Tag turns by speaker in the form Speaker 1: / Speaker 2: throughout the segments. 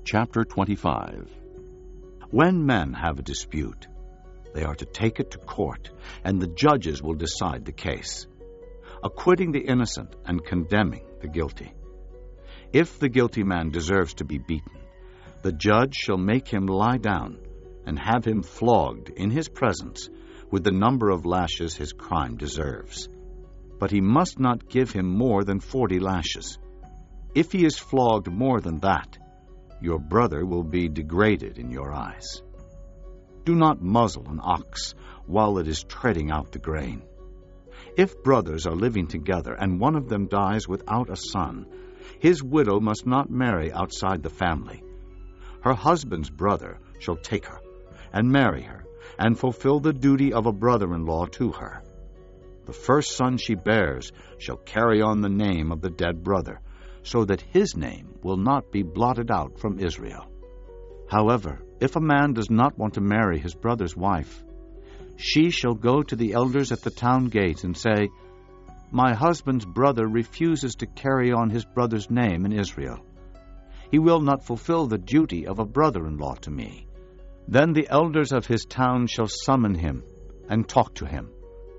Speaker 1: Chapter 25. When men have a dispute, they are to take it to court, and the judges will decide the case, acquitting the innocent and condemning the guilty. If the guilty man deserves to be beaten, the judge shall make him lie down and have him flogged in his presence with the number of lashes his crime deserves. But he must not give him more than 40 lashes. If he is flogged more than that, your brother will be degraded in your eyes. Do not muzzle an ox while it is treading out the grain. If brothers are living together and one of them dies without a son, his widow must not marry outside the family. Her husband's brother shall take her and marry her and fulfill the duty of a brother-in-law to her. The first son she bears shall carry on the name of the dead brother, so that his name will not be blotted out from Israel. However, if a man does not want to marry his brother's wife, she shall go to the elders at the town gate and say, "My husband's brother refuses to carry on his brother's name in Israel. He will not fulfill the duty of a brother-in-law to me." Then the elders of his town shall summon him and talk to him.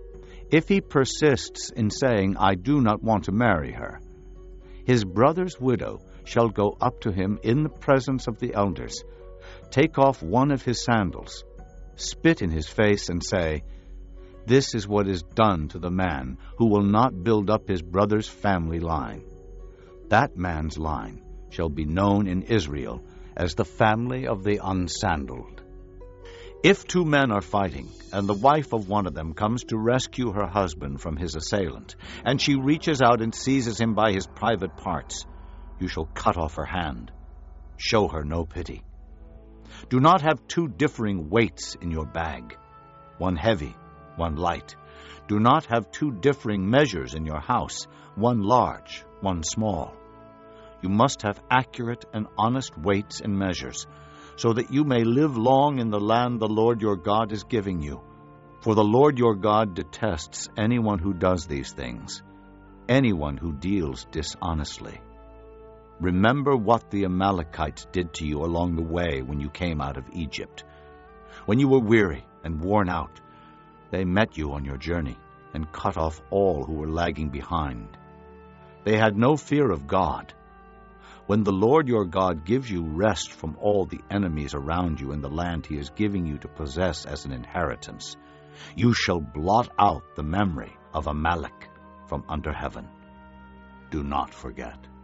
Speaker 1: If he persists in saying, "I do not want to marry her," his brother's widow shall go up to him in the presence of the elders, take off one of his sandals, spit in his face, and say, "This is what is done to the man who will not build up his brother's family line. That man's line shall be known in Israel as the family of the unsandaled." If two men are fighting, and the wife of one of them comes to rescue her husband from his assailant, and she reaches out and seizes him by his private parts, you shall cut off her hand. Show her no pity. Do not have two differing weights in your bag, one heavy, one light. Do not have two differing measures in your house, one large, one small. You must have accurate and honest weights and measures, so that you may live long in the land the Lord your God is giving you. For the Lord your God detests anyone who does these things, anyone who deals dishonestly. Remember what the Amalekites did to you along the way when you came out of Egypt. When you were weary and worn out, they met you on your journey and cut off all who were lagging behind. They had no fear of God. When the Lord your God gives you rest from all the enemies around you in the land he is giving you to possess as an inheritance, you shall blot out the memory of Amalek from under heaven. Do not forget.